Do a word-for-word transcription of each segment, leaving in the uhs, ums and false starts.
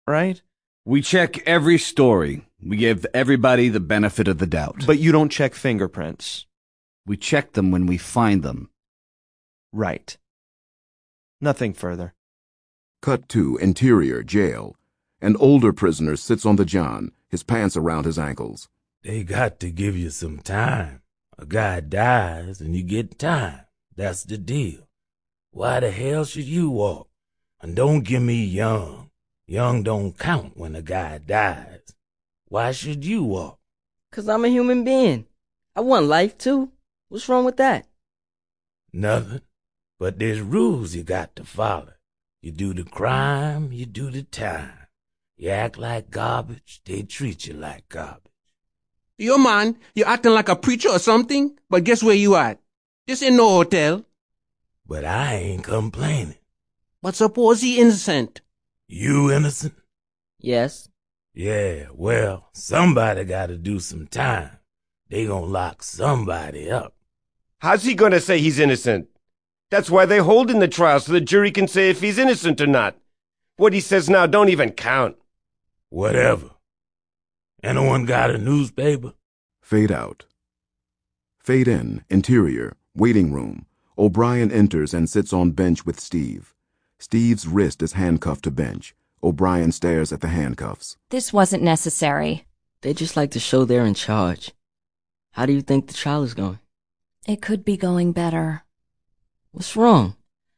right? We check every story. We give everybody the benefit of the doubt. But you don't check fingerprints. We check them when we find them. Right. Nothing further. Cut to interior jail. An older prisoner sits on the john, his pants around his ankles. They got to give you some time. A guy dies and you get time. That's the deal. Why the hell should you walk? And don't give me young. Young don't count when a guy dies. Why should you walk? 'Cause I'm a human being. I want life too. What's wrong with that? Nothing. But there's rules you got to follow. You do the crime, you do the time. You act like garbage, they treat you like garbage. Yo, man, you acting like a preacher or something? But guess where you at? This ain't no hotel. But I ain't complaining. But suppose he innocent. You innocent? Yes. Yeah, well, somebody gotta do some time. They gonna lock somebody up. How's he gonna say he's innocent? That's why they hold in the trial, so the jury can say if he's innocent or not. What he says now don't even count. Whatever. Anyone got a newspaper? Fade out. Fade in, interior, waiting room. O'Brien enters and sits on bench with Steve. Steve's wrist is handcuffed to bench. O'Brien stares at the handcuffs. This wasn't necessary. They just like to show they're in charge. How do you think the trial is going? It could be going better. What's wrong?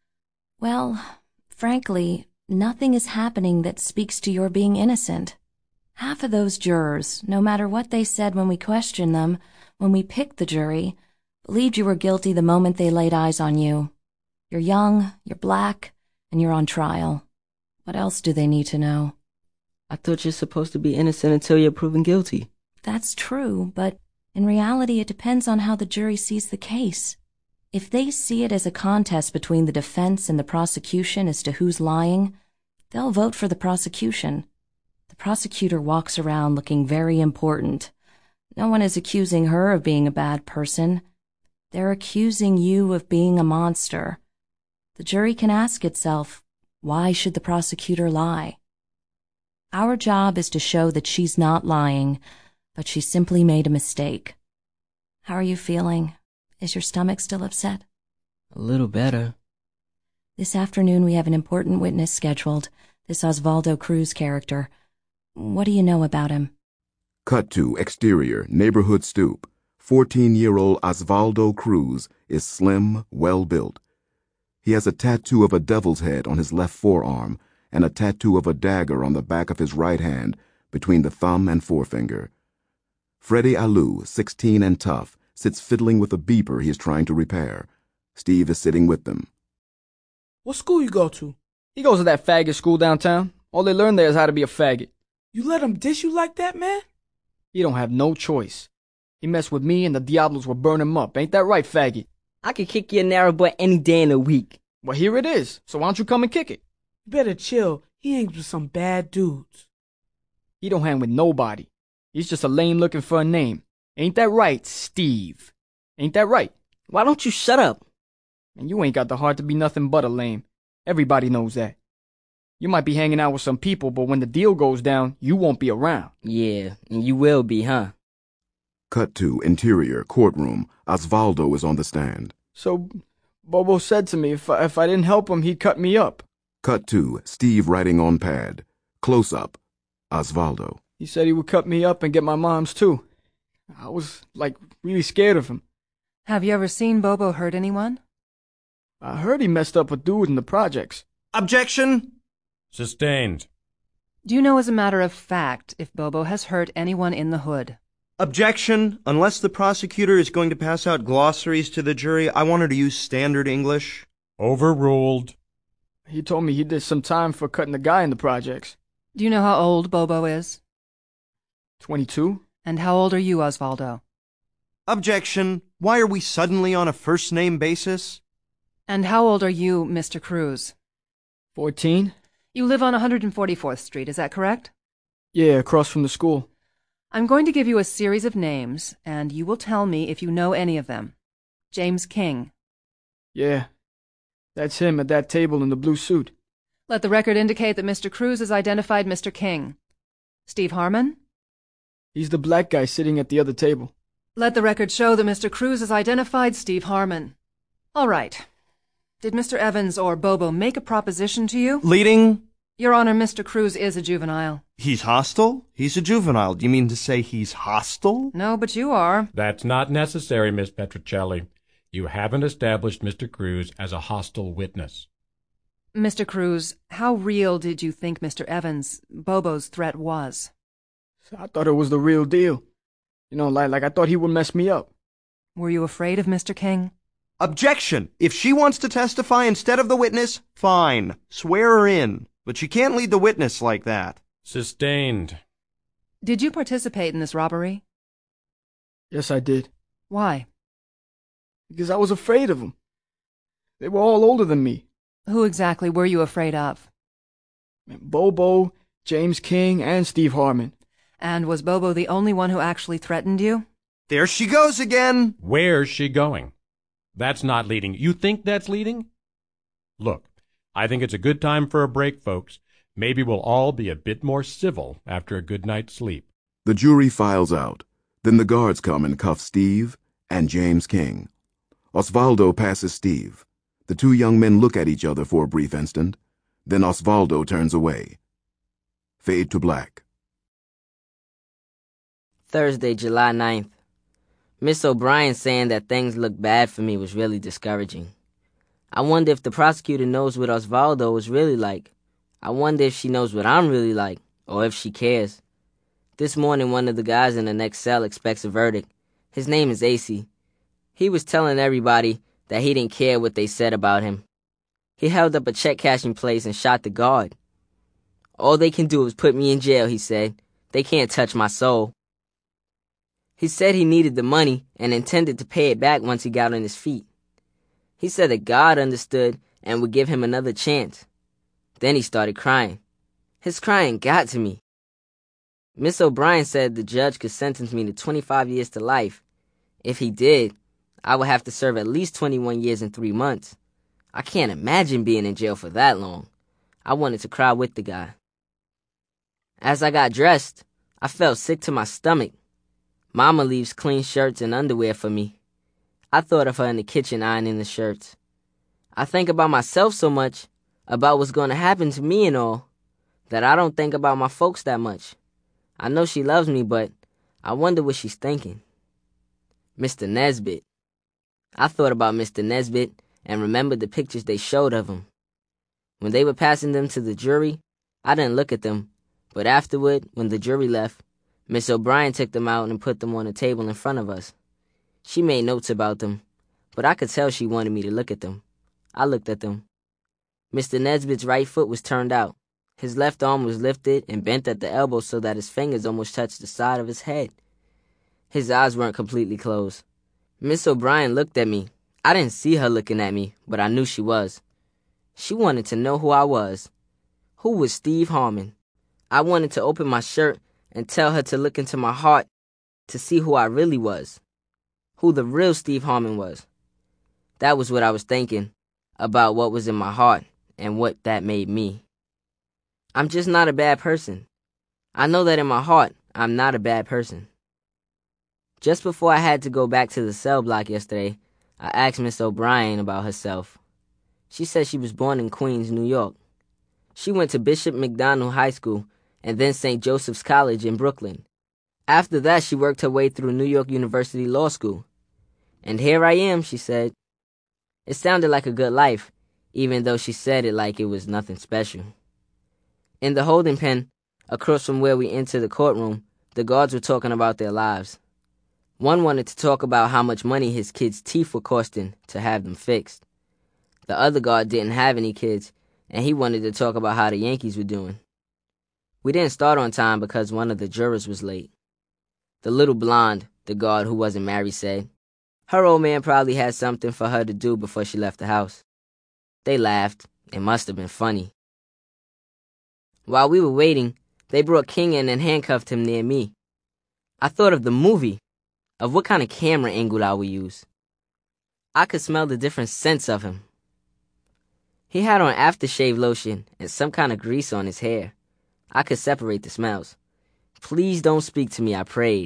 Well, frankly, nothing is happening that speaks to your being innocent. Half of those jurors, no matter what they said when we questioned them, when we picked the jury, believed you were guilty the moment they laid eyes on you. You're young, you're black, and you're on trial. What else do they need to know? I thought you're supposed to be innocent until you're proven guilty. That's true, but in reality it depends on how the jury sees the case. If they see it as a contest between the defense and the prosecution as to who's lying, they'll vote for the prosecution. The prosecutor walks around looking very important. No one is accusing her of being a bad person. They're accusing you of being a monster. The jury can ask itself, why should the prosecutor lie? Our job is to show that she's not lying, but she simply made a mistake. How are you feeling? Is your stomach still upset? A little better. This afternoon we have an important witness scheduled, this Osvaldo Cruz character. What do you know about him? Cut to exterior, neighborhood stoop. Fourteen-year-old Osvaldo Cruz is slim, well-built. He has a tattoo of a devil's head on his left forearm and a tattoo of a dagger on the back of his right hand between the thumb and forefinger. Freddie Alou, sixteen and tough, sits fiddling with a beeper he is trying to repair. Steve is sitting with them. What school you go to? He goes to that faggot school downtown. All they learn there is how to be a faggot. You let him dish you like that, man? He don't have no choice. He messed with me and the Diablos will burn him up. Ain't that right, faggot? I could kick your narrow butt any day in the week. Well, here it is. So why don't you come and kick it? You better chill. He hangs with some bad dudes. He don't hang with nobody. He's just a lame looking for a name. Ain't that right, Steve? Ain't that right? Why don't you shut up? And you ain't got the heart to be nothing but a lame. Everybody knows that. You might be hanging out with some people, but when the deal goes down, you won't be around. Yeah, and you will be, huh? Cut to interior, courtroom. Osvaldo is on the stand. So, Bobo said to me if I, if I didn't help him, he'd cut me up. Cut to Steve writing on pad. Close up. Osvaldo. He said he would cut me up and get my mom's too. I was, like, really scared of him. Have you ever seen Bobo hurt anyone? I heard he messed up a dude in the projects. Objection! Sustained. Do you know as a matter of fact if Bobo has hurt anyone in the hood? Objection! Unless the prosecutor is going to pass out glossaries to the jury, I want her to use standard English. Overruled. He told me he did some time for cutting the guy in the projects. Do you know how old Bobo is? Twenty-two. And how old are you, Osvaldo? Objection! Why are we suddenly on a first-name basis? And how old are you, Mister Cruz? Fourteen. You live on one hundred forty-fourth Street, is that correct? Yeah, across from the school. I'm going to give you a series of names, and you will tell me if you know any of them. James King. Yeah. That's him at that table in the blue suit. Let the record indicate that Mister Cruz has identified Mister King. Steve Harmon? He's the black guy sitting at the other table. Let the record show that Mister Cruz has identified Steve Harmon. All right. Did Mister Evans or Bobo make a proposition to you? Leading? Your Honor, Mister Cruz is a juvenile. He's hostile? He's a juvenile. Do you mean to say he's hostile? No, but you are. That's not necessary, Miss Petrocelli. You haven't established Mister Cruz as a hostile witness. Mister Cruz, how real did you think Mister Evans, Bobo's threat was? I thought it was the real deal. You know, like, like I thought he would mess me up. Were you afraid of Mister King? Objection! If she wants to testify instead of the witness, fine. Swear her in. But she can't lead the witness like that. Sustained. Did you participate in this robbery? Yes, I did. Why? Because I was afraid of them. They were all older than me. Who exactly were you afraid of? Bobo, James King, and Steve Harmon. And was Bobo the only one who actually threatened you? There she goes again! Where's she going? That's not leading. You think that's leading? Look, I think it's a good time for a break, folks. Maybe we'll all be a bit more civil after a good night's sleep. The jury files out. Then the guards come and cuff Steve and James King. Osvaldo passes Steve. The two young men look at each other for a brief instant. Then Osvaldo turns away. Fade to black. Thursday, July ninth. Miss O'Brien saying that things look bad for me was really discouraging. I wonder if the prosecutor knows what Osvaldo is really like. I wonder if she knows what I'm really like, or if she cares. This morning, one of the guys in the next cell expects a verdict. His name is A C. He was telling everybody that he didn't care what they said about him. He held up a check-cashing place and shot the guard. All they can do is put me in jail, he said. They can't touch my soul. He said he needed the money and intended to pay it back once he got on his feet. He said that God understood and would give him another chance. Then he started crying. His crying got to me. Miss O'Brien said the judge could sentence me to twenty-five years to life. If he did, I would have to serve at least twenty-one years and three months. I can't imagine being in jail for that long. I wanted to cry with the guy. As I got dressed, I felt sick to my stomach. Mama leaves clean shirts and underwear for me. I thought of her in the kitchen ironing the shirts. I think about myself so much, about what's going to happen to me and all, that I don't think about my folks that much. I know she loves me, but I wonder what she's thinking. Mister Nesbitt. I thought about Mister Nesbitt and remembered the pictures they showed of him. When they were passing them to the jury, I didn't look at them, but afterward, when the jury left, Miss O'Brien took them out and put them on a table in front of us. She made notes about them, but I could tell she wanted me to look at them. I looked at them. Mister Nesbitt's right foot was turned out. His left arm was lifted and bent at the elbow so that his fingers almost touched the side of his head. His eyes weren't completely closed. Miss O'Brien looked at me. I didn't see her looking at me, but I knew she was. She wanted to know who I was. Who was Steve Harmon? I wanted to open my shirt and tell her to look into my heart to see who I really was. Who the real Steve Harmon was. That was what I was thinking about, what was in my heart and what that made me. I'm just not a bad person. I know that in my heart, I'm not a bad person. Just before I had to go back to the cell block yesterday, I asked Miss O'Brien about herself. She said she was born in Queens, New York. She went to Bishop McDonald High School and then Saint Joseph's College in Brooklyn. After that, she worked her way through New York University Law School. And here I am, she said. It sounded like a good life, even though she said it like it was nothing special. In the holding pen, across from where we entered the courtroom, the guards were talking about their lives. One wanted to talk about how much money his kids' teeth were costing to have them fixed. The other guard didn't have any kids, and he wanted to talk about how the Yankees were doing. We didn't start on time because one of the jurors was late. The little blonde, the guard who wasn't married, said, her old man probably had something for her to do before she left the house. They laughed. It must have been funny. While we were waiting, they brought King in and handcuffed him near me. I thought of the movie, of what kind of camera angle I would use. I could smell the different scents of him. He had on aftershave lotion and some kind of grease on his hair. I could separate the smells. Please don't speak to me, I prayed.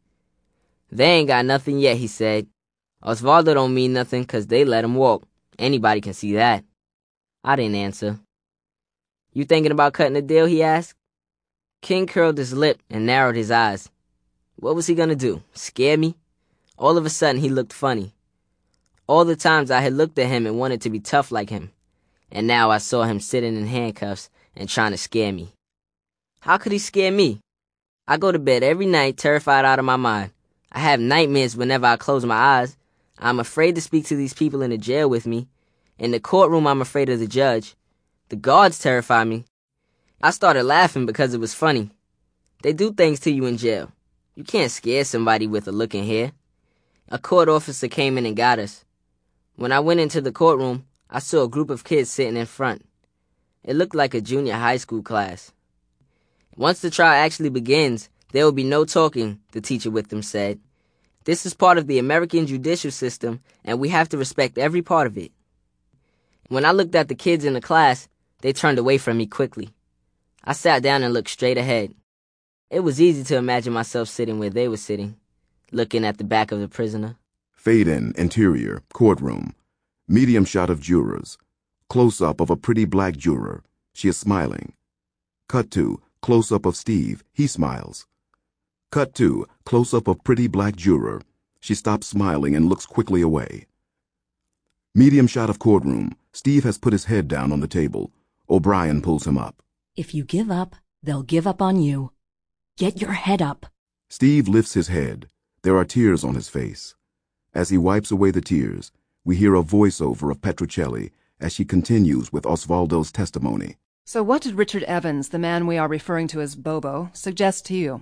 They ain't got nothing yet, he said. Osvaldo don't mean nothing 'cause they let him walk. Anybody can see that. I didn't answer. You thinking about cutting a deal, he asked. King curled his lip and narrowed his eyes. What was he gonna do, scare me? All of a sudden he looked funny. All the times I had looked at him and wanted to be tough like him. And now I saw him sitting in handcuffs and trying to scare me. How could he scare me? I go to bed every night terrified out of my mind. I have nightmares whenever I close my eyes. I'm afraid to speak to these people in the jail with me. In the courtroom, I'm afraid of the judge. The guards terrify me. I started laughing because it was funny. They do things to you in jail. You can't scare somebody with a look in here. A court officer came in and got us. When I went into the courtroom, I saw a group of kids sitting in front. It looked like a junior high school class. Once the trial actually begins, there will be no talking, the teacher with them said. This is part of the American judicial system, and we have to respect every part of it. When I looked at the kids in the class, they turned away from me quickly. I sat down and looked straight ahead. It was easy to imagine myself sitting where they were sitting, looking at the back of the prisoner. Fade in, interior, courtroom. Medium shot of jurors. Close-up of a pretty black juror. She is smiling. Cut to, close-up of Steve. He smiles. Cut to, close-up of pretty black juror. She stops smiling and looks quickly away. Medium shot of courtroom. Steve has put his head down on the table. O'Brien pulls him up. If you give up, they'll give up on you. Get your head up. Steve lifts his head. There are tears on his face. As he wipes away the tears, we hear a voiceover of Petruccelli as she continues with Osvaldo's testimony. So what did Richard Evans, the man we are referring to as Bobo, suggest to you?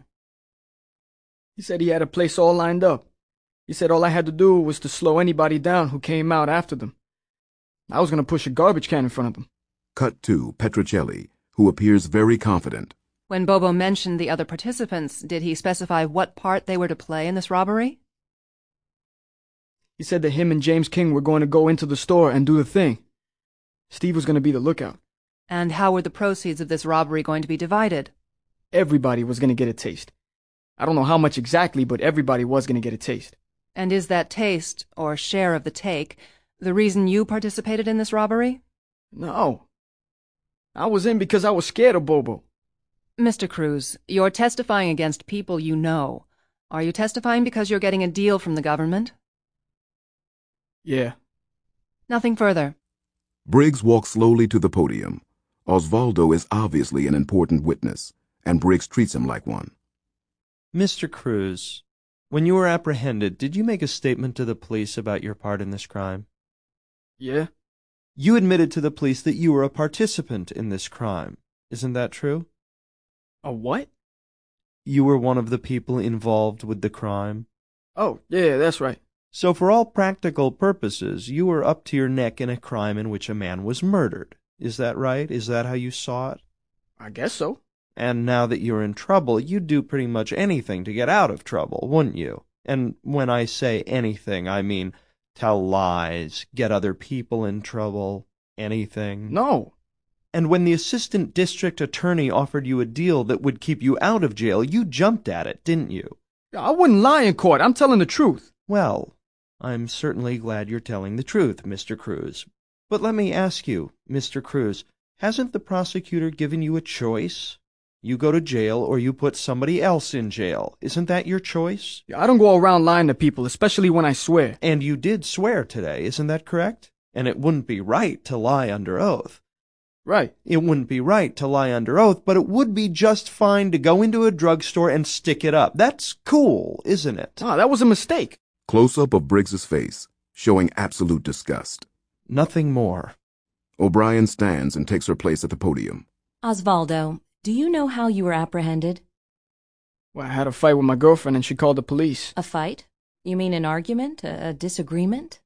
He said he had a place all lined up. He said all I had to do was to slow anybody down who came out after them. I was going to push a garbage can in front of them. Cut to Petruccelli, who appears very confident. When Bobo mentioned the other participants, did he specify what part they were to play in this robbery? He said that him and James King were going to go into the store and do the thing. Steve was going to be the lookout. And how were the proceeds of this robbery going to be divided? Everybody was going to get a taste. I don't know how much exactly, but everybody was going to get a taste. And is that taste, or share of the take, the reason you participated in this robbery? No. I was in because I was scared of Bobo. Mister Cruz, you're testifying against people you know. Are you testifying because you're getting a deal from the government? Yeah. Nothing further. Briggs walks slowly to the podium. Osvaldo is obviously an important witness, and Briggs treats him like one. Mister Cruz, when you were apprehended, did you make a statement to the police about your part in this crime? Yeah. You admitted to the police that you were a participant in this crime. Isn't that true? A what? You were one of the people involved with the crime. Oh, yeah, that's right. So for all practical purposes, you were up to your neck in a crime in which a man was murdered. Is that right? Is that how you saw it? I guess so. And now that you're in trouble, you'd do pretty much anything to get out of trouble, wouldn't you? And when I say anything, I mean tell lies, get other people in trouble, anything. No. And when the assistant district attorney offered you a deal that would keep you out of jail, you jumped at it, didn't you? I wouldn't lie in court. I'm telling the truth. Well, I'm certainly glad you're telling the truth, Mister Cruz. But let me ask you, Mister Cruz, hasn't the prosecutor given you a choice? You go to jail or you put somebody else in jail. Isn't that your choice? I don't go around lying to people, especially when I swear. And you did swear today, isn't that correct? And it wouldn't be right to lie under oath. Right. It wouldn't be right to lie under oath, but it would be just fine to go into a drugstore and stick it up. That's cool, isn't it? Ah, that was a mistake. Close-up of Briggs's face, showing absolute disgust. Nothing more. O'Brien stands and takes her place at the podium. Osvaldo, do you know how you were apprehended? Well, I had a fight with my girlfriend and she called the police. A fight? You mean an argument? A, a disagreement?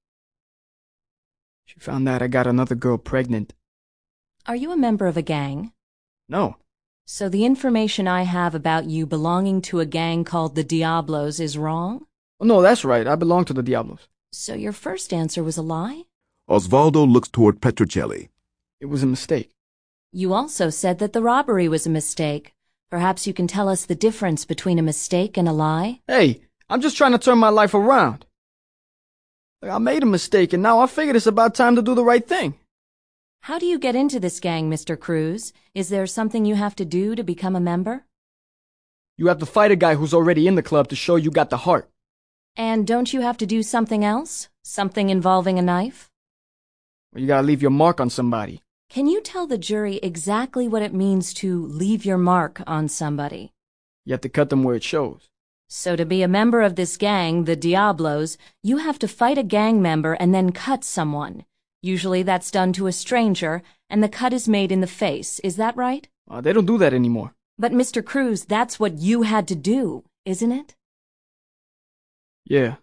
She found out I got another girl pregnant. Are you a member of a gang? No. So the information I have about you belonging to a gang called the Diablos is wrong? Oh, no, that's right. I belong to the Diablos. So your first answer was a lie? Osvaldo looks toward Petruccelli. It was a mistake. You also said that the robbery was a mistake. Perhaps you can tell us the difference between a mistake and a lie? Hey, I'm just trying to turn my life around. Like, I made a mistake, and now I figured it's about time to do the right thing. How do you get into this gang, Mister Cruz? Is there something you have to do to become a member? You have to fight a guy who's already in the club to show you got the heart. And don't you have to do something else? Something involving a knife? Well, you gotta leave your mark on somebody. Can you tell the jury exactly what it means to leave your mark on somebody? You have to cut them where it shows. So to be a member of this gang, the Diablos, you have to fight a gang member and then cut someone. Usually that's done to a stranger, and the cut is made in the face. Is that right? Uh, they don't do that anymore. But Mister Cruz, that's what you had to do, isn't it? Yeah.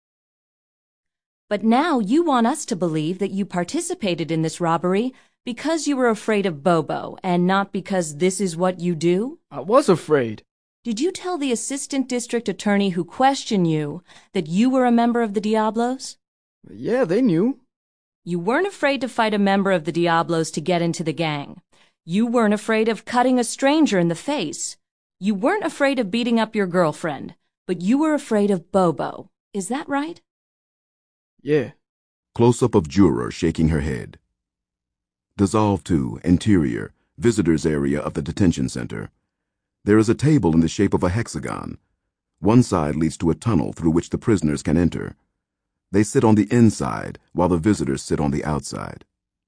But now you want us to believe that you participated in this robbery because you were afraid of Bobo, and not because this is what you do? I was afraid. Did you tell the assistant district attorney who questioned you that you were a member of the Diablos? Yeah, they knew. You weren't afraid to fight a member of the Diablos to get into the gang. You weren't afraid of cutting a stranger in the face. You weren't afraid of beating up your girlfriend, but you were afraid of Bobo. Is that right? Yeah. Close-up of juror shaking her head. Dissolve to interior, visitors area of the detention center. There is a table in the shape of a hexagon. One side leads to a tunnel through which the prisoners can enter. They sit on the inside, while the visitors sit on the outside.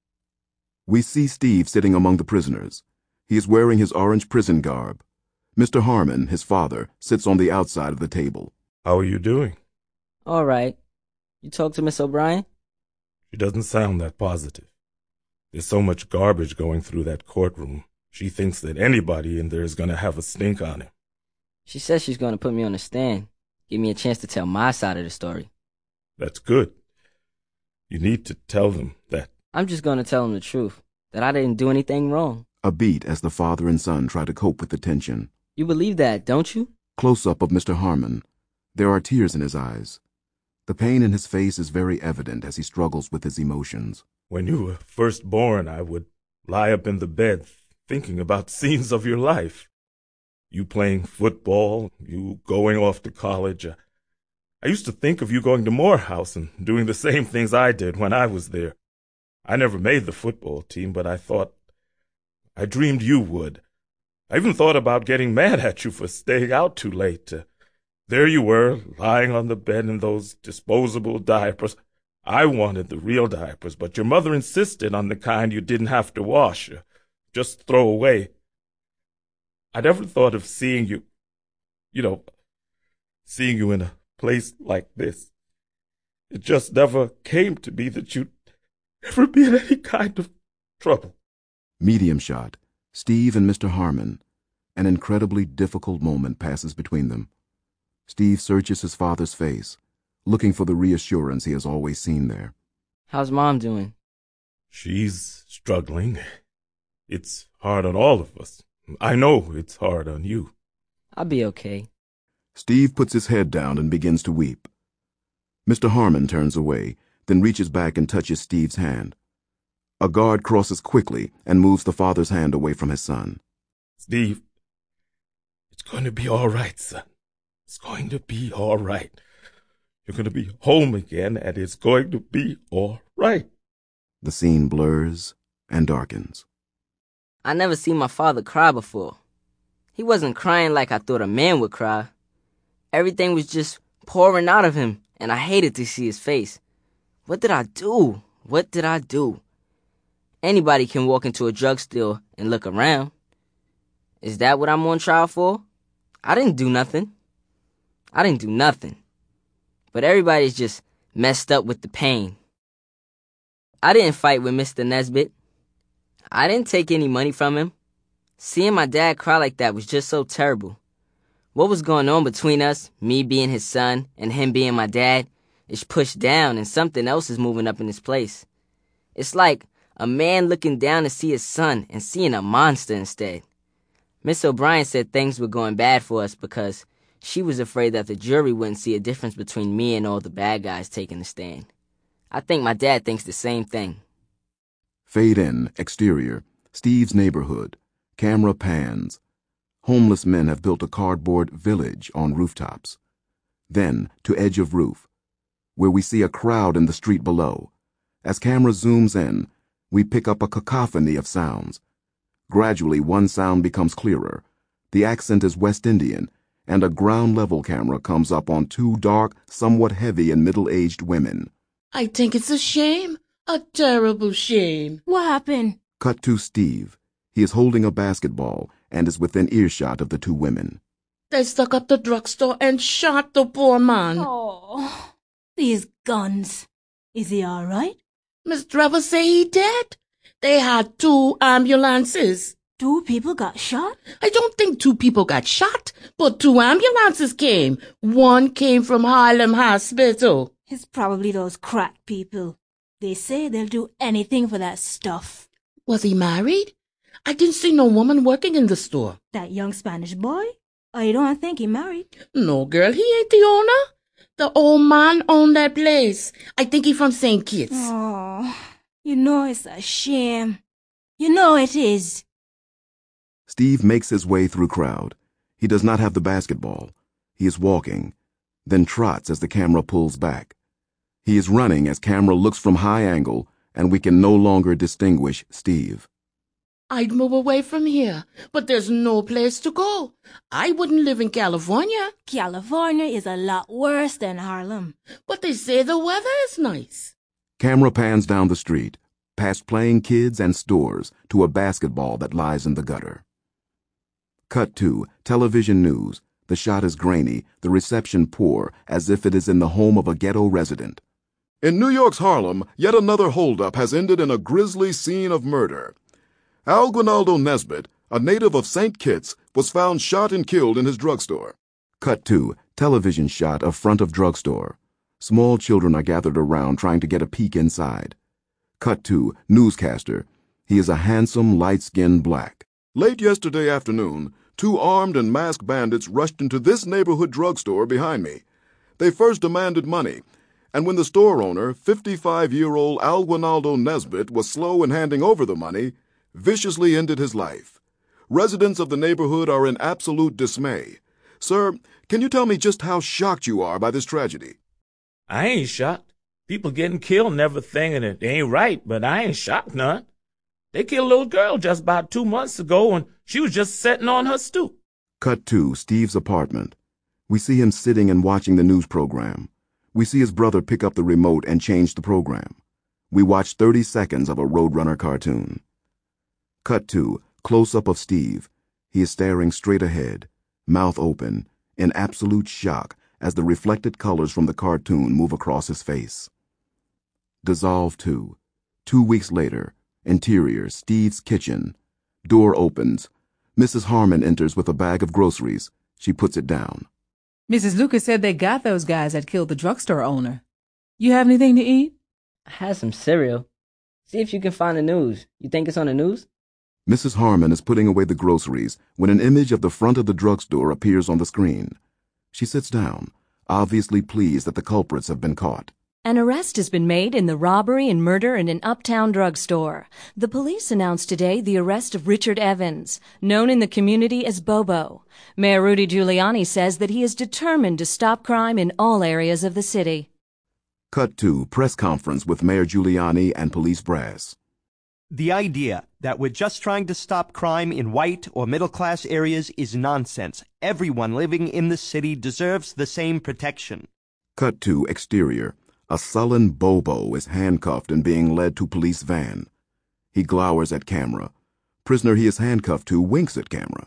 We see Steve sitting among the prisoners. He is wearing his orange prison garb. Mister Harmon, his father, sits on the outside of the table. How are you doing? All right. You talked to Miss O'Brien? She doesn't sound that positive. There's so much garbage going through that courtroom. She thinks that anybody in there is going to have a stink on him. She says she's going to put me on the stand, give me a chance to tell my side of the story. That's good. You need to tell them that. I'm just going to tell them the truth, that I didn't do anything wrong. A beat as the father and son try to cope with the tension. You believe that, don't you? Close-up of Mister Harmon. There are tears in his eyes. The pain in his face is very evident as he struggles with his emotions. When you were first born, I would lie up in the bed thinking about scenes of your life. You playing football, you going off to college. I used to think of you going to Morehouse and doing the same things I did when I was there. I never made the football team, but I thought, I dreamed you would. I even thought about getting mad at you for staying out too late. Uh, there you were, lying on the bed in those disposable diapers. I wanted the real diapers, but your mother insisted on the kind you didn't have to wash, uh, just throw away. I never thought of seeing you, you know, seeing you in a place like this. It just never came to me that you'd ever be in any kind of trouble. Medium shot. Steve and Mister Harmon. An incredibly difficult moment passes between them. Steve searches his father's face, looking for the reassurance he has always seen there. How's Mom doing? She's struggling. It's hard on all of us. I know it's hard on you. I'll be okay. Steve puts his head down and begins to weep. Mister Harmon turns away, then reaches back and touches Steve's hand. A guard crosses quickly and moves the father's hand away from his son. Steve, it's going to be all right, son. It's going to be all right. You're going to be home again, and it's going to be all right. The scene blurs and darkens. I never seen my father cry before. He wasn't crying like I thought a man would cry. Everything was just pouring out of him, and I hated to see his face. What did I do? What did I do? Anybody can walk into a drugstore and look around. Is that what I'm on trial for? I didn't do nothing. I didn't do nothing. But everybody's just messed up with the pain. I didn't fight with Mister Nesbitt. I didn't take any money from him. Seeing my dad cry like that was just so terrible. What was going on between us, me being his son and him being my dad, is pushed down and something else is moving up in its place. It's like a man looking down to see his son and seeing a monster instead. Miss O'Brien said things were going bad for us because she was afraid that the jury wouldn't see a difference between me and all the bad guys taking the stand. I think my dad thinks the same thing. Fade in, exterior, Steve's neighborhood. Camera pans. Homeless men have built a cardboard village on rooftops. Then, to edge of roof, where we see a crowd in the street below. As camera zooms in, we pick up a cacophony of sounds. Gradually, one sound becomes clearer. The accent is West Indian, and a ground-level camera comes up on two dark, somewhat heavy and middle-aged women. I think it's a shame. A terrible shame. What happened? Cut to Steve. He is holding a basketball and is within earshot of the two women. They stuck up the drugstore and shot the poor man. Oh, these guns. Is he all right? Miss Trevor say he dead. They had two ambulances. Two people got shot? I don't think two people got shot, but two ambulances came. One came from Harlem Hospital. It's probably those crack people. They say they'll do anything for that stuff. Was he married? I didn't see no woman working in the store. That young Spanish boy? I don't think he married. No, girl, he ain't the owner. The old man owned that place. I think he from Saint Kitts. Oh, you know it's a shame. You know it is. Steve makes his way through crowd. He does not have the basketball. He is walking, then trots as the camera pulls back. He is running as camera looks from high angle, and we can no longer distinguish Steve. I'd move away from here, but there's no place to go. I wouldn't live in California. California is a lot worse than Harlem. But they say the weather is nice. Camera pans down the street, past playing kids and stores, to a basketball that lies in the gutter. Cut to television news. The shot is grainy, the reception poor, as if it is in the home of a ghetto resident. In New York's Harlem, yet another holdup has ended in a grisly scene of murder. Alguinaldo Nesbitt, a native of Saint Kitts, was found shot and killed in his drugstore. Cut to television shot of front of drugstore. Small children are gathered around trying to get a peek inside. Cut to newscaster. He is a handsome, light-skinned black. Late yesterday afternoon, two armed and masked bandits rushed into this neighborhood drugstore behind me. They first demanded money, and when the store owner, fifty-five-year-old Alguinaldo Nesbitt, was slow in handing over the money, viciously ended his life. Residents of the neighborhood are in absolute dismay. Sir, can you tell me just how shocked you are by this tragedy? I ain't shocked. People getting killed and everything, and it ain't right, but I ain't shocked none. They killed a little girl just about two months ago, and she was just sitting on her stoop. Cut to Steve's apartment. We see him sitting and watching the news program. We see his brother pick up the remote and change the program. We watch thirty seconds of a Roadrunner cartoon. Cut to close-up of Steve. He is staring straight ahead, mouth open, in absolute shock as the reflected colors from the cartoon move across his face. Dissolve to two weeks later, interior, Steve's kitchen. Door opens. Missus Harmon enters with a bag of groceries. She puts it down. Missus Lucas said they got those guys that killed the drugstore owner. You have anything to eat? I had some cereal. See if you can find the news. You think it's on the news? Missus Harmon is putting away the groceries when an image of the front of the drugstore appears on the screen. She sits down, obviously pleased that the culprits have been caught. An arrest has been made in the robbery and murder in an uptown drugstore. The police announced today the arrest of Richard Evans, known in the community as Bobo. Mayor Rudy Giuliani says that he is determined to stop crime in all areas of the city. Cut to press conference with Mayor Giuliani and police brass. The idea that we're just trying to stop crime in white or middle-class areas is nonsense. Everyone living in the city deserves the same protection. Cut to exterior. A sullen Bobo is handcuffed and being led to police van. He glowers at camera. Prisoner he is handcuffed to winks at camera.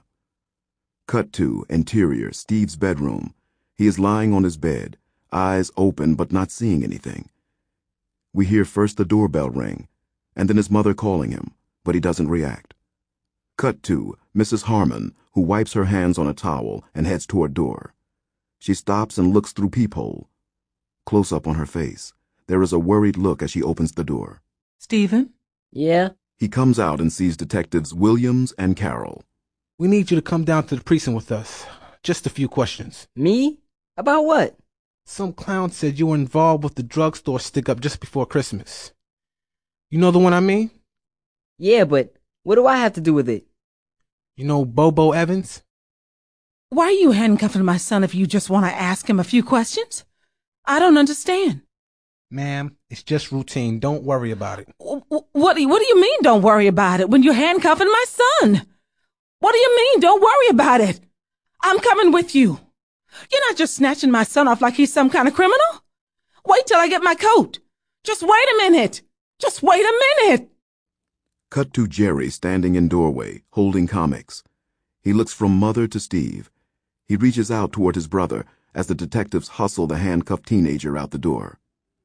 Cut to interior, Steve's bedroom. He is lying on his bed, eyes open but not seeing anything. We hear first the doorbell ring, and then his mother calling him, but he doesn't react. Cut to Missus Harmon, who wipes her hands on a towel and heads toward door. She stops and looks through peephole. Close up on her face. There is a worried look as she opens the door. Stephen? Yeah? He comes out and sees detectives Williams and Carroll. We need you to come down to the precinct with us. Just a few questions. Me? About what? Some clown said you were involved with the drugstore stick-up just before Christmas. You know the one I mean? Yeah, but what do I have to do with it? You know Bobo Evans? Why are you handcuffing my son if you just want to ask him a few questions? I don't understand. Ma'am, it's just routine. Don't worry about it. What, what, do you, what do you mean, don't worry about it, when you're handcuffing my son? What do you mean, don't worry about it? I'm coming with you. You're not just snatching my son off like he's some kind of criminal. Wait till I get my coat. Just wait a minute. Just wait a minute. Cut to Jerry standing in doorway, holding comics. He looks from Mother to Steve. He reaches out toward his brother as the detectives hustle the handcuffed teenager out the door.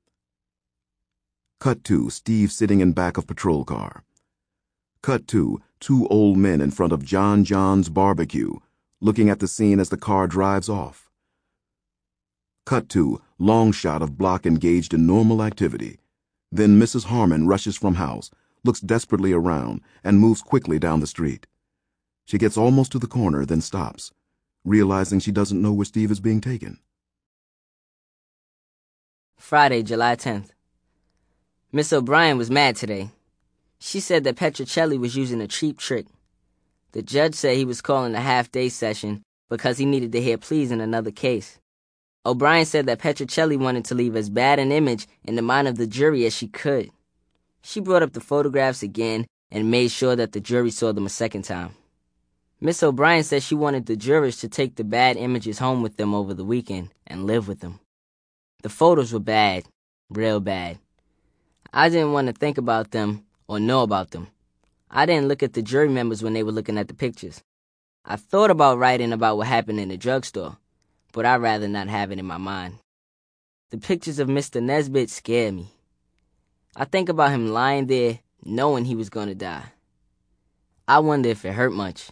Cut to Steve sitting in back of patrol car. Cut to two old men in front of John John's barbecue, looking at the scene as the car drives off. Cut to long shot of block engaged in normal activity. Then Missus Harmon rushes from house, looks desperately around, and moves quickly down the street. She gets almost to the corner, then stops, realizing she doesn't know where Steve is being taken. Friday, July tenth. Miss O'Brien was mad today. She said that Petrocelli was using a cheap trick. The judge said he was calling a half-day session because he needed to hear pleas in another case. O'Brien said that Petrocelli wanted to leave as bad an image in the mind of the jury as she could. She brought up the photographs again and made sure that the jury saw them a second time. Miss O'Brien said she wanted the jurors to take the bad images home with them over the weekend and live with them. The photos were bad, real bad. I didn't want to think about them or know about them. I didn't look at the jury members when they were looking at the pictures. I thought about writing about what happened in the drugstore, but I'd rather not have it in my mind. The pictures of Mister Nesbitt scare me. I think about him lying there knowing he was going to die. I wonder if it hurt much.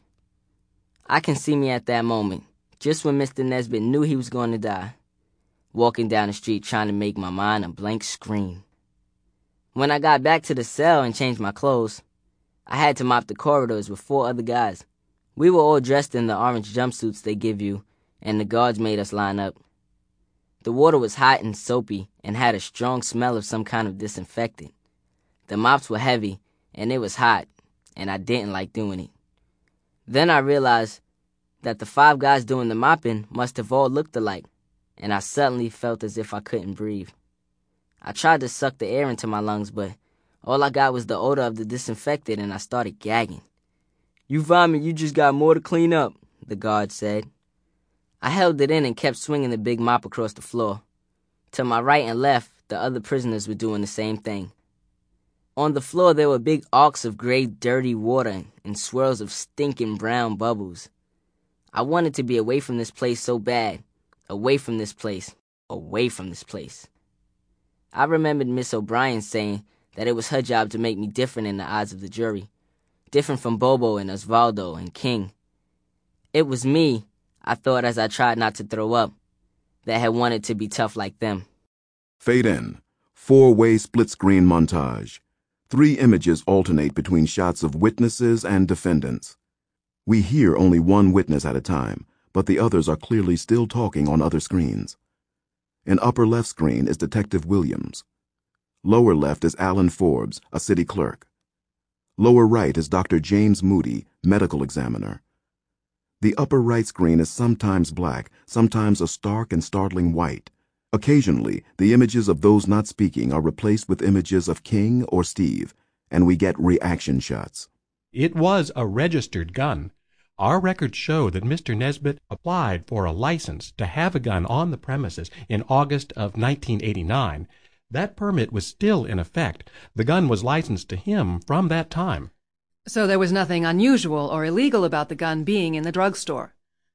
I can see me at that moment, just when Mister Nesbitt knew he was going to die, walking down the street trying to make my mind a blank screen. When I got back to the cell and changed my clothes, I had to mop the corridors with four other guys. We were all dressed in the orange jumpsuits they give you, and the guards made us line up. The water was hot and soapy and had a strong smell of some kind of disinfectant. The mops were heavy, and it was hot, and I didn't like doing it. Then I realized that the five guys doing the mopping must have all looked alike, and I suddenly felt as if I couldn't breathe. I tried to suck the air into my lungs, but all I got was the odor of the disinfectant, and I started gagging. "You vomit, you just got more to clean up," the guard said. I held it in and kept swinging the big mop across the floor. To my right and left, the other prisoners were doing the same thing. On the floor, there were big arcs of gray, dirty water and swirls of stinking brown bubbles. I wanted to be away from this place so bad. Away from this place. Away from this place. I remembered Miss O'Brien saying that it was her job to make me different in the eyes of the jury. Different from Bobo and Osvaldo and King. It was me, I thought as I tried not to throw up, that had wanted to be tough like them. Fade in. Four-way split-screen montage. Three images alternate between shots of witnesses and defendants. We hear only one witness at a time, but the others are clearly still talking on other screens. In upper left screen is Detective Williams. Lower left is Alan Forbes, a city clerk. Lower right is Doctor James Moody, medical examiner. The upper right screen is sometimes black, sometimes a stark and startling white. Occasionally, the images of those not speaking are replaced with images of King or Steve, and we get reaction shots. It was a registered gun. Our records show that Mister Nesbitt applied for a license to have a gun on the premises in August of nineteen eighty-nine. That permit was still in effect. The gun was licensed to him from that time. So there was nothing unusual or illegal about the gun being in the drugstore.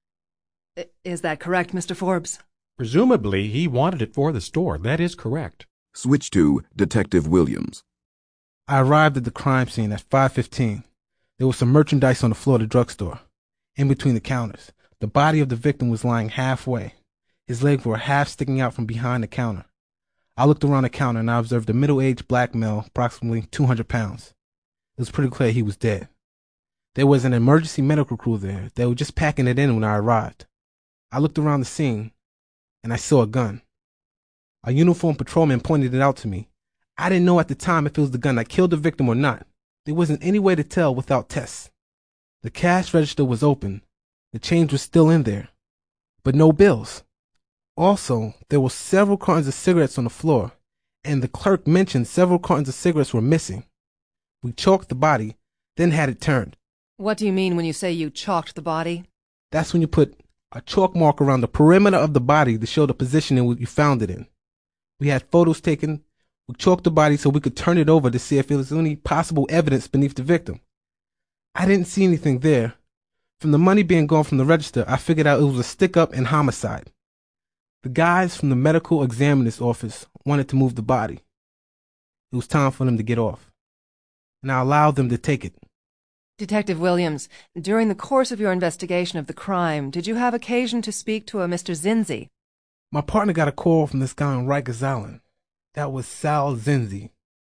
I- is that correct, Mister Forbes? Presumably, he wanted it for the store. That is correct. Switch to Detective Williams. I arrived at the crime scene at five fifteen. There was some merchandise on the floor of the drugstore. In between the counters, the body of the victim was lying halfway. His legs were half sticking out from behind the counter. I looked around the counter and I observed a middle-aged black male, approximately two hundred pounds. It was pretty clear he was dead. There was an emergency medical crew there. They were just packing it in when I arrived. I looked around the scene, and I saw a gun. A uniformed patrolman pointed it out to me. I didn't know at the time if it was the gun that killed the victim or not. There wasn't any way to tell without tests. The cash register was open. The change was still in there, but no bills. Also, there were several cartons of cigarettes on the floor, and the clerk mentioned several cartons of cigarettes were missing. We chalked the body, then had it turned. What do you mean when you say you chalked the body? That's when you put a chalk mark around the perimeter of the body to show the position in which you found it in. We had photos taken. We chalked the body so we could turn it over to see if there was any possible evidence beneath the victim. I didn't see anything there. From the money being gone from the register, I figured out it was a stick-up and homicide. The guys from the medical examiner's office wanted to move the body. It was time for them to get off, and I allowed them to take it. Detective Williams, during the course of your investigation of the crime, did you have occasion to speak to a Mister Zinzi? My partner got a call from this guy on Rikers Island. That was Sal Zinzi.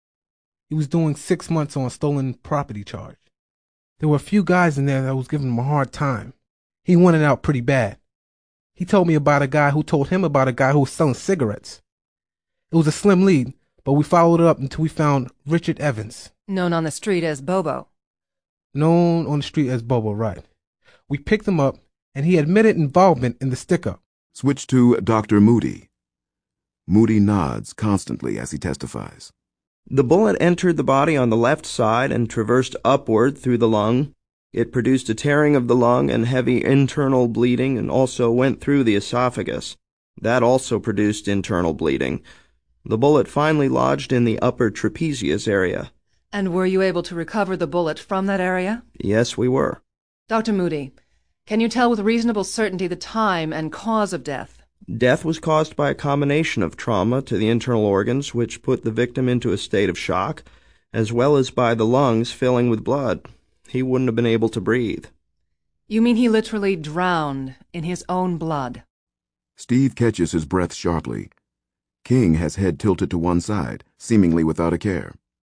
He was doing six months on a stolen property charge. There were a few guys in there that was giving him a hard time. He wanted out pretty bad. He told me about a guy who told him about a guy who was selling cigarettes. It was a slim lead, but we followed it up until we found Richard Evans. Known on the street as Bobo. Known on the street as Bobo, right. We picked him up, and he admitted involvement in the stick-up. Switch to Doctor Moody. Moody nods constantly as he testifies. The bullet entered the body on the left side and traversed upward through the lung. It produced a tearing of the lung and heavy internal bleeding, and also went through the esophagus. That also produced internal bleeding. The bullet finally lodged in the upper trapezius area. And were you able to recover the bullet from that area? Yes, we were. Doctor Moody, can you tell with reasonable certainty the time and cause of death? Death was caused by a combination of trauma to the internal organs, which put the victim into a state of shock, as well as by the lungs filling with blood. He wouldn't have been able to breathe. You mean he literally drowned in his own blood? Steve catches his breath sharply. King has head tilted to one side, seemingly without a care.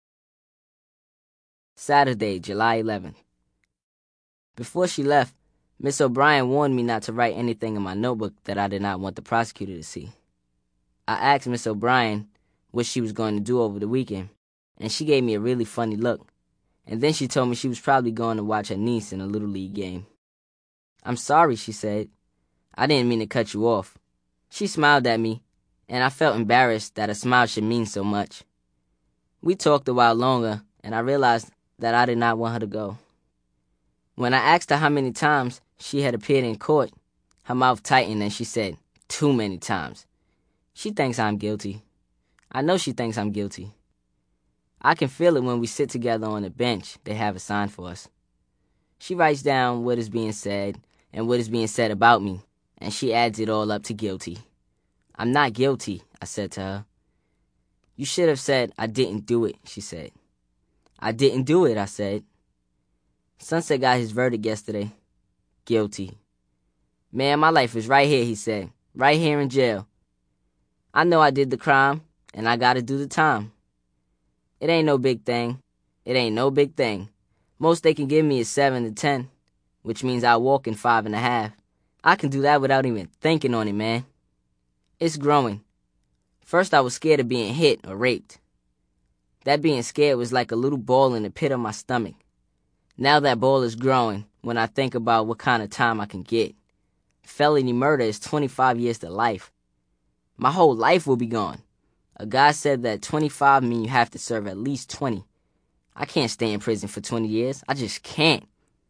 Saturday, July eleventh. Before she left, Miss O'Brien warned me not to write anything in my notebook that I did not want the prosecutor to see. I asked Miss O'Brien what she was going to do over the weekend, and she gave me a really funny look. And then she told me she was probably going to watch her niece in a Little League game. I'm sorry, she said. I didn't mean to cut you off. She smiled at me, and I felt embarrassed that a smile should mean so much. We talked a while longer, and I realized that I did not want her to go. When I asked her how many times she had appeared in court, her mouth tightened and she said, too many times. She thinks I'm guilty. I know she thinks I'm guilty. I can feel it when we sit together on the bench they have assigned for us. She writes down what is being said and what is being said about me, and she adds it all up to guilty. I'm not guilty, I said to her. You should have said I didn't do it, she said. I didn't do it, I said. Sunset got his verdict yesterday. Guilty. Man, my life is right here, he said. Right here in jail. I know I did the crime, and I gotta do the time. It ain't no big thing. It ain't no big thing. Most they can give me is seven to ten, which means I walk in five and a half. I can do that without even thinking on it, man. It's growing. First I was scared of being hit or raped. That being scared was like a little ball in the pit of my stomach. Now that ball is growing when I think about what kind of time I can get. Felony murder is twenty-five years to life. My whole life will be gone. A guy said that twenty-five mean you have to serve at least twenty. I can't stay in prison for twenty years. I just can't.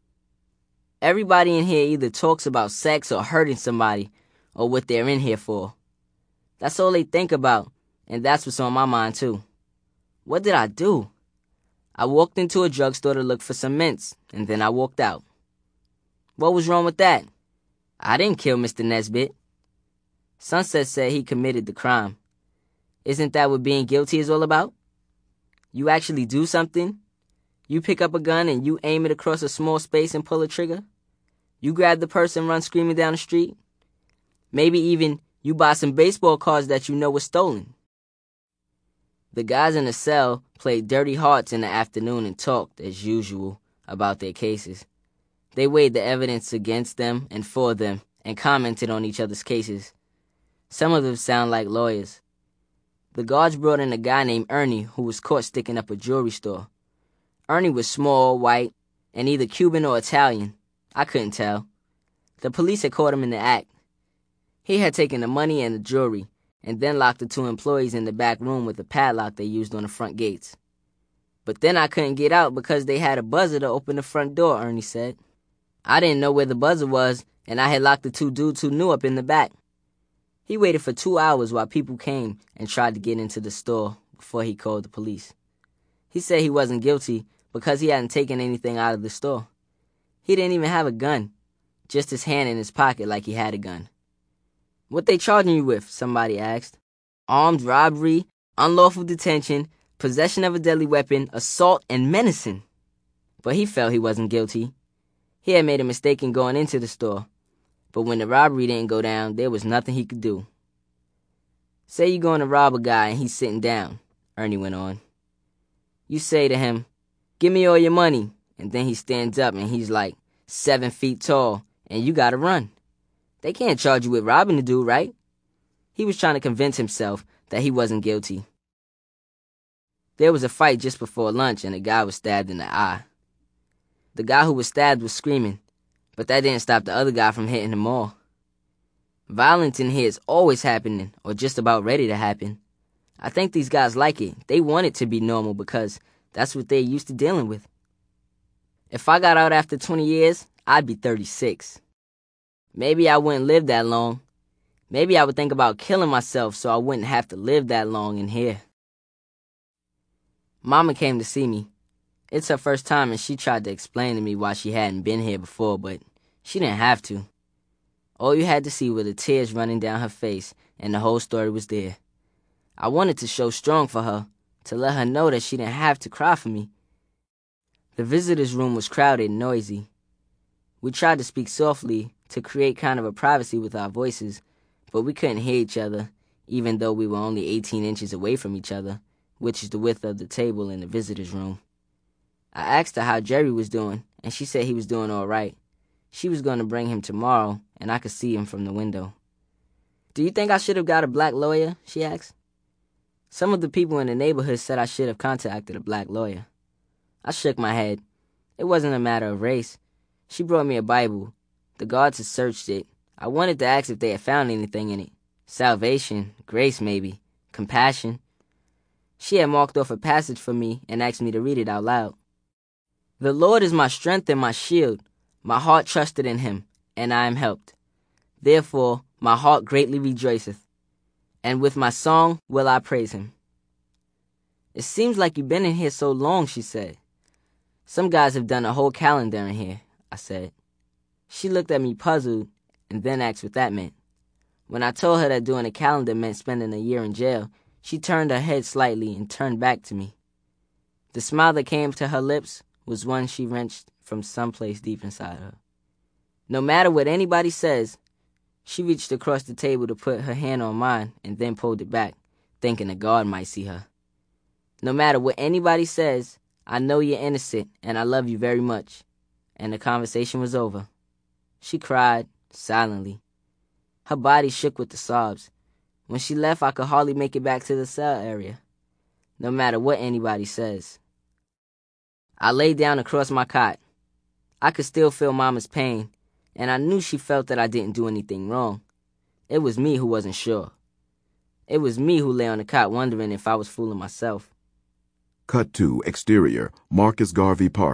Everybody in here either talks about sex or hurting somebody or what they're in here for. That's all they think about, and that's what's on my mind too. What did I do? I walked into a drugstore to look for some mints, and then I walked out. What was wrong with that? I didn't kill Mister Nesbitt. Sunset said he committed the crime. Isn't that what being guilty is all about? You actually do something? You pick up a gun and you aim it across a small space and pull a trigger? You grab the person and run screaming down the street? Maybe even you buy some baseball cards that you know were stolen. The guys in the cell played dirty hearts in the afternoon and talked, as usual, about their cases. They weighed the evidence against them and for them and commented on each other's cases. Some of them sound like lawyers. The guards brought in a guy named Ernie who was caught sticking up a jewelry store. Ernie was small, white, and either Cuban or Italian. I couldn't tell. The police had caught him in the act. He had taken the money and the jewelry, and then locked the two employees in the back room with the padlock they used on the front gates. But then I couldn't get out because they had a buzzer to open the front door, Ernie said. I didn't know where the buzzer was, and I had locked the two dudes who knew up in the back. He waited for two hours while people came and tried to get into the store before he called the police. He said he wasn't guilty because he hadn't taken anything out of the store. He didn't even have a gun, just his hand in his pocket like he had a gun. What they charging you with? Somebody asked. Armed robbery, unlawful detention, possession of a deadly weapon, assault, and menacing. But he felt he wasn't guilty. He had made a mistake in going into the store. But when the robbery didn't go down, there was nothing he could do. Say you're going to rob a guy and he's sitting down, Ernie went on. You say to him, give me all your money, and then he stands up and he's like seven feet tall, and you gotta run. They can't charge you with robbing the dude, right? He was trying to convince himself that he wasn't guilty. There was a fight just before lunch and a guy was stabbed in the eye. The guy who was stabbed was screaming, but that didn't stop the other guy from hitting him more. Violence in here is always happening, or just about ready to happen. I think these guys like it. They want it to be normal because that's what they're used to dealing with. If I got out after twenty years, I'd be thirty-six. Maybe I wouldn't live that long. Maybe I would think about killing myself so I wouldn't have to live that long in here. Mama came to see me. It's her first time and she tried to explain to me why she hadn't been here before, but she didn't have to. All you had to see were the tears running down her face, and the whole story was there. I wanted to show strong for her, to let her know that she didn't have to cry for me. The visitors' room was crowded and noisy. We tried to speak softly to create kind of a privacy with our voices, but we couldn't hear each other, even though we were only eighteen inches away from each other, which is the width of the table in the visitors' room. I asked her how Jerry was doing, and she said he was doing all right. She was going to bring him tomorrow, and I could see him from the window. Do you think I should have got a black lawyer? She asked. Some of the people in the neighborhood said I should have contacted a black lawyer. I shook my head. It wasn't a matter of race. She brought me a Bible. The guards had searched it. I wanted to ask if they had found anything in it. Salvation, grace maybe, compassion. She had marked off a passage for me and asked me to read it out loud. The Lord is my strength and my shield. My heart trusted in him, and I am helped. Therefore my heart greatly rejoiceth, and with my song will I praise him. It seems like you've been in here so long, she said. Some guys have done a whole calendar in here, I said. She looked at me puzzled, and then asked what that meant. When I told her that doing a calendar meant spending a year in jail, she turned her head slightly and turned back to me. The smile that came to her lips was one she wrenched from someplace deep inside her. No matter what anybody says, she reached across the table to put her hand on mine and then pulled it back, thinking a guard might see her. No matter what anybody says, I know you're innocent and I love you very much. And the conversation was over. She cried, silently. Her body shook with the sobs. When she left, I could hardly make it back to the cell area. No matter what anybody says. I lay down across my cot. I could still feel Mama's pain, and I knew she felt that I didn't do anything wrong. It was me who wasn't sure. It was me who lay on the cot wondering if I was fooling myself. Cut to exterior, Marcus Garvey Park.